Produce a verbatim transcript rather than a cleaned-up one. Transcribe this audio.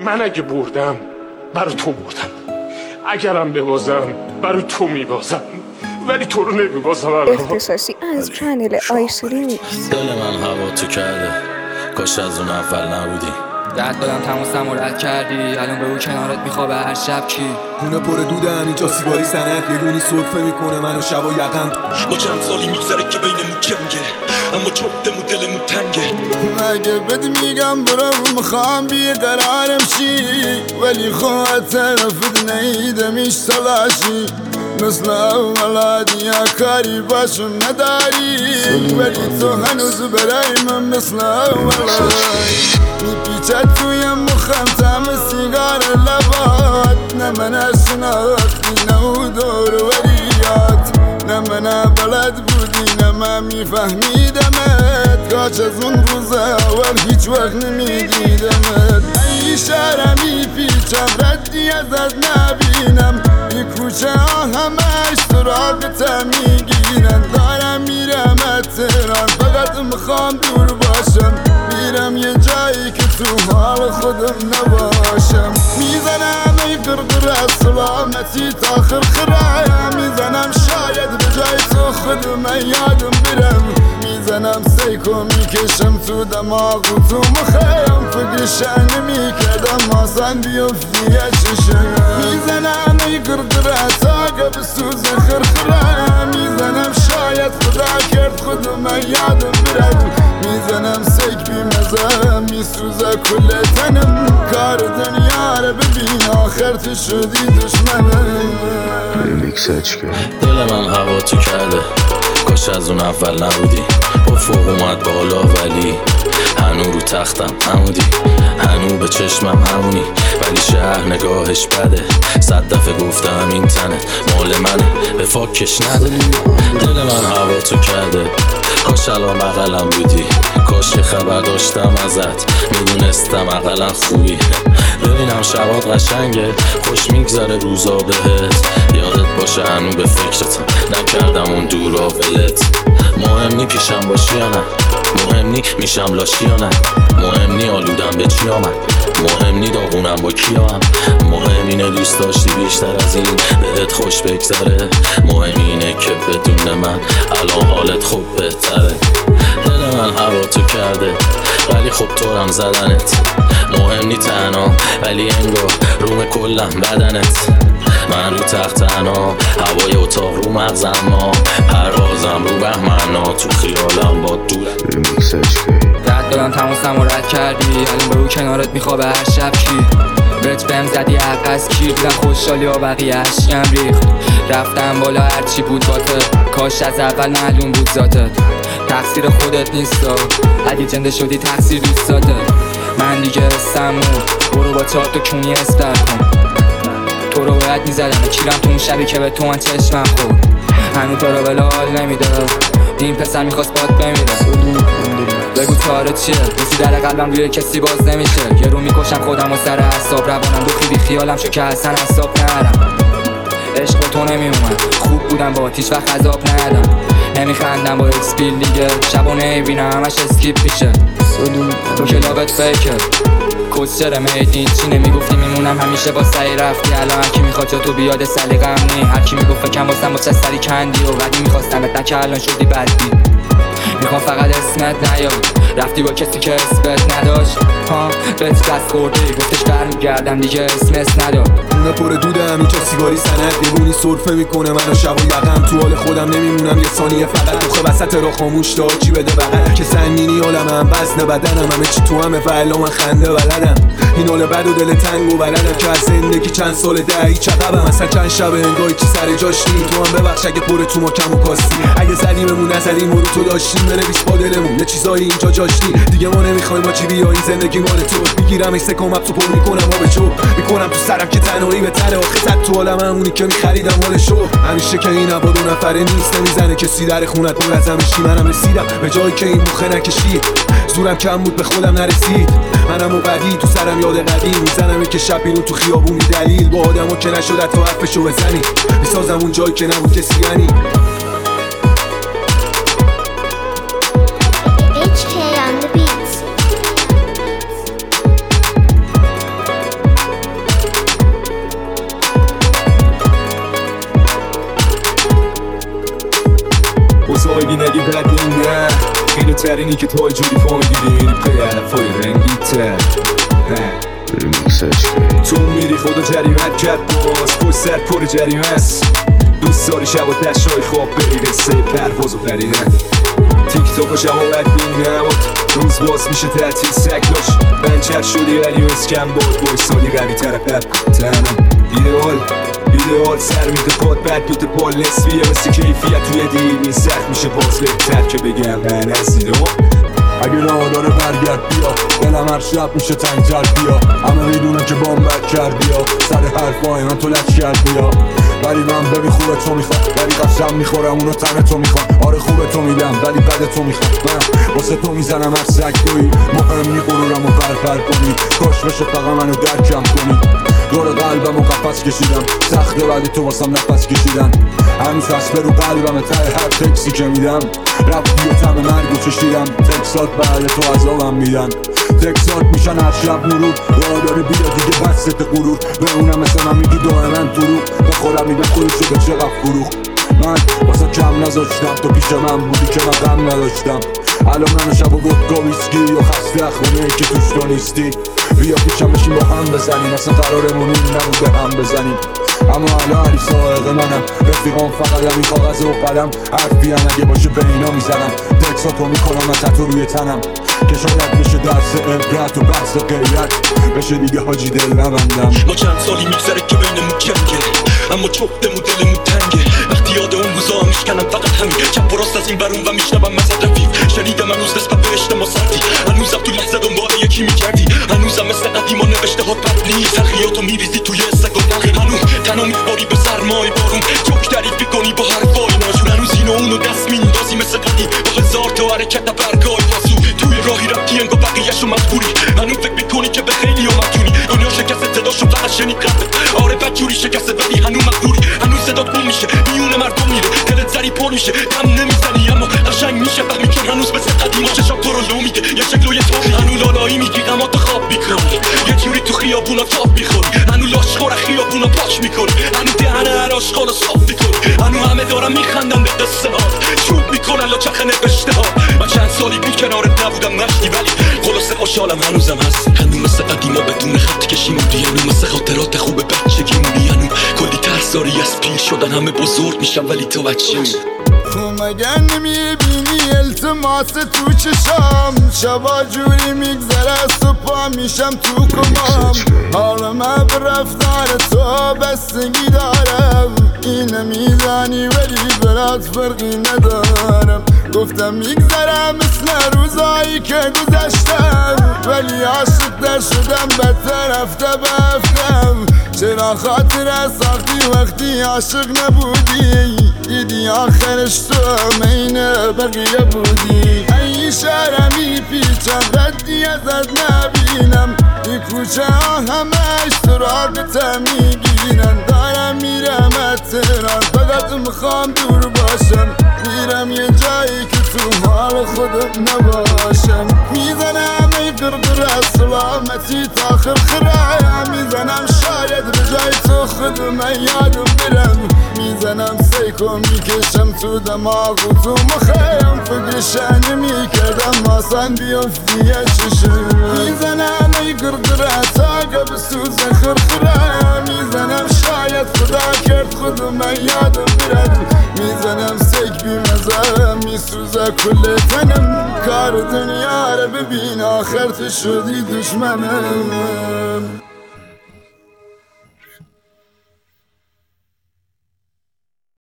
من اگه بردم برای تو بردم، اگرم ببازم برای تو میبازم، ولی تو رو نمیبازم. اختصاصی از چنل آیسری میکس. دل من هوا تو کرده، کاش از اون اول نبودی. درد دادم تماسم رو رد کردی، الان به او کنارت میخوابه هر شب کی. خونه پر دوده همینجا سیگاری سنت، یه دونی سرفه میکنه منو شبا یقم. با چند سالی میگذره که بینمون جنگه، اما جفتمون دلمون تنگه. مگه بد میگم برو میخوام بیقرارم شی، ولی خواهد طرفت نیدمش تلاشی. مثل اول دنیا کاری باشم نداری، ولی تو هنوز برای من مثل اول میپیچد توی مخم تم سیگار لبات. نه من شناختی نه او دور وریات، نه من بلد بودی نه من میفهمیدمت. کاش از اون روز اول هیچ وقت نمیدیدمت. ای شهر میپیچم ردی ازت نبینم، ای کوچه ها همش سراغت میگیرن. دارم میرم اتران فقط میخوام دور باشم، میرم یه جایی که تو حال خودم نباشم. میزنم ای قرقر از سلامتی تا خرخره، میزنم شاید به جای تو خودم یادم برم. میزنم سیکو میکشم تو دماغ و تو مخم، فکرش نمیکردم آسان بیفتی چشم. میزنم ای قرقره تا قبل سوز خرخره، میزنم شاید خدا کرد خودم یادم برم. میزنم سیک بی مزه میسوزه کل تنم، کار دنیا رو ببین آخر تو شدی دشمنم. دل من هوا تو کرده، کاش از اون اول نبودی. افق اومد بالا ولی هنو رو تختم همودی، هنو به چشمم همونی، ولی شهر نگاهش بده. صد دفعه گفتم این تنت مال منه، به فاکش نده. دل من هوا تو کرده، کاش الان بغلم بودی، کاش خبر داشتم ازت، میدونستم اقلا خوبی. ببینم شبات قشنگه، خوش میگذره روزا بهت، یادت باشه هنو به فکرتم نکردم اون دورا ولت. مهم نی پیشم باشی یا نه، مهم نی میشم لاشی یا نه، مهم نی آلودم به چی آمد، مهم نی داغونم با کیام. مهم اینه دوست داشتی بیشتر از این بهت خوش بگذره، مهم اینه که بدون من الان حالت خوب بهتره. دل من هوا تو کرده ولی خب طورم زدنت، مهم نی تنها ولی انگار روم کلم بدنت. من رو تخت تنها، هوای اتاق رو مغزم، ما پروازم رو بهمنا، تو خیالم با دور. درد دادم تماسم رو رد کردی، الان به او کنارت میخوابه هر شب کی. بهت بهم زدی حق از کی، دیدم خوشحالی ها بقیه عشقم ریخت. رفتم بالا هرچی بود باتت، کاش از اول معلوم بود ذاتت. تقصیر خودت نیستا، اگه جنده شدی تقصیر دوستاتت. من دیگه استمو برو با چهار تا کونی استر کن. تو رو باید میزدم کیرم تو اون شبی که به تو من چشمم خورد. هنو تو رو بلا حال نمیده، این پسر میخواست باد بمیره. بگو تاره چیه، بسی در قلبم روی کسی باز نمیشه. یه رو میکشم خودم و سر حساب، روانم دو بی خیالم شو که اصلا حساب نرم. عشق تو نمیومد، خوب بودم با هیچ وقت عذاب ندم. نمیخندم با اکسپیل دیگه، شبا نمیبینم همش اسکیپ میشه. تو کلابت فیکه کسچره میدین چی نمیگفتی میمونم همیشه با سعی رفتی. الان هرکی میخواد جا تو بیاد سلیقم نی، هرکی میگفت فکرم واسم با چه سری کندی و ولی میخواستمت نکه الان شدی بدبی. میخوام فقط اسمت نیاد، رفتی با کسی که اسمت نداشت. ها بهت دست خوردی گفتش برمیگردم دیگه اسم اس نداد. خونه پر دوده همینجا سیگاری سنت، یه بونی سرفه میکنه منو شبا یقم. تو حال خودم نمیمونم یه ثانیه فقط، توخه وسط را خاموش تا چی بده بغل. که سنگینی عالمم وزن بدنم، همه چی تو همه فعلا من خنده بلدم. این حال بد و دل تنگ و بلدم که از زندگی چند سال دهی چقبم. اصلا چند شب انگاهی چی سر جاش نی، تو هم ببخش اگه پر تو ما کم و کاستی. اگه زدیممون نزدیم رو تو داشتیم، بنویس با دلمون یه چیزایی اینجا جاشتی. دیگه ما نمیخوایم با چی بیایی زندگی مال تو. میگیرم ای سکام تو پر میکنم آب چو، میکنم تو سرم که تنهایی بهتره. آخه صد تو عالم همونی که میخریدم مالشو. همیشه که این عبا دو نفره نیست، نمیزنه کسی در خونت پر از همشی. منم رسیدم به جایی که این موخه نکشید، زورم کم بود به خودم نرسید. منم و بعدی تو سرم یاد قدیم، میزنم که شب بیرون تو خیابون بی دلیل. با آدمو که نشد تا حرفشو بزنی، میسازم اون جایی که نبود کسی یعنی. H K on the beats. اینی که تو جوری پا میگیری میری پی علفای رنگیته تو میری خدا جریمت کرد باز پشت سر پر جریمه است دوست داری شب و دشتای خواب بری قصه پرواز و پریدن تیک تاک و شهامت بین نماد روز باز میشه تعطیل سکلاش بنچر شدی ولی اسکم باد بایستادی قوی طرف تنم ایدئال ایدئال سر میده پاد بد دوت پال نصفیه مثل کیفیت توی دیل این سخت میشه باز بهتر که بگم من از ایدئال اگه راه داره برگرد بیا دلم هر شب میشه تنگتر بیا همه میدونن که بام بد کردی یا سر حرفای من تو لچ کردی یا ولی من ببین خوبه تو میخوام ولی قسم میخورم اونو تن تو میخوام آره خوبه تو میدم ولی بد تو میخوام من واسه تو میزنم هر سگ تویی مهمی غرورم و بربر کنی کاش بشه فقط منو درکم کنی دور قلبم و قفص کشیدم سخته ولی تو واسم نفس کشیدن هنوز حسبه رو قلبم ته هر تکسی که میدم رفتی و تم مرگو چشیدم تکسات بعد تو عذابم میدن تکسات میشن هر شب مرور راه داره بیا دیگه بست غرور به اونم مثل من میگی دائما دروغ به خودم میگم خودشو به چقدر فروخ من واسه کم نذاشتم تو پیش من بودی که من غم نداشتم الان منو شب و ودکا ویسکی یا خسته خونه که توش تو نیستی بیا پیشم بشیم با هم بزنیم اصلا قرارمون این نبود به هم بزنیم اما الان علی سائق منم رفیقام فقط همین کاغذ و قلم حرفی هم اگه باشه به اینا میزنم تکساتو میکنم از تتو روی تنم که شاید بشه درس عبرت و بحث غیرت بشه دیگه حاجی دل نبندم ما چند سالی میگذره که بینمون جنگه اما جفتمون دلمون تنگه وقتی یاد اون روزا هم میشکنم فقط همین چپ و راست از این برون و میشنوم مزد رفیق شنیدم هنوز نسبت به اجتماع سردی هنوزم تو لحظه دنبال یکی میگردی هنوزم مثل قدیما نوشته ها بد نیست تلخیاتو میریزی توی سگ و تلخی هنوز تنها میباری به سرمای بارون جوک تعریف میکنی با حرفای ناجور هنوز اینو اونو دست میندازی مثل قدیم با هزار تا حرکت برگای پاسو توی راهی رفتی انگار بقیه‌شو مجبوری هنوز فکر میکنی که به خیلی مدیونی دنیا شکست صداشو فقط شنید قلبت آره بدجوری شکست ولی هنوز مغروری هنوز صدات گم میشه میون مردم میره دلت زری پر میشه دم نمیزنی اما قشنگ میشه فهمی که هنوز مثل قدیما چشام تو رو لو میده یه شکل و یه طوری هنوز لالایی میگی غماتو خواب میکنی یه جوری تو خیابونا تاپ میخوری هنوز لاشخور خیابونا پاش میکنی هنوز دهن هر آشغالو صاف میکنی هنوز همه دارن میخندن به قصه ها چوب میکنن لاچخ نوشته ها من چند سالی بی کنارت نبودم نشتی ولی خلاصه خوشحالم هنوزم هست هنوز مثل قدیما بدون خط کشی موندی هنوز مثل خاطرات خوب بچگی موندی هنوز کلی ترساری از پیر شدن همه بزرگ میشن ولی تو بچه خب مگر نمیبینی التماس تو چشام شبا جوری میگذره صبح میشم تو کمام حالا من به رفتار تو بستگی دارم اینه میزنی ولی برات فرقی ندارم گفتم میگذرم مثل روزایی که گذشتم ولی عاشق در شدم بدتر هفته بفتم چرا خاطر ساختی وقتی عاشق نبودی دیدی آخرش تو مین بقیه بودی ای شرمی پیچم ردی ازت نبینم ای کوچه ها همش تو رابطه میگیرن دارم میرم اتران فقط میخوام دور باشم میرم یه جایی که تو حال خودم نباشم میزنم ای قرقر سلامتی تا خرخره میزنم شاید به جای تو خودم یادم برم میزنم سیکو میکشم تو دماغ و تو مخیم فکرشن میکردم آسان بیافتی چشم میزنم ای قرقره تا قبل سوز خرخره میزنم شاید خدا کرد خودم یادم برد میزنم سیک بیمزه میسوزه کل تنم کار دنیا رو ببین آخر تو شدی دشمنم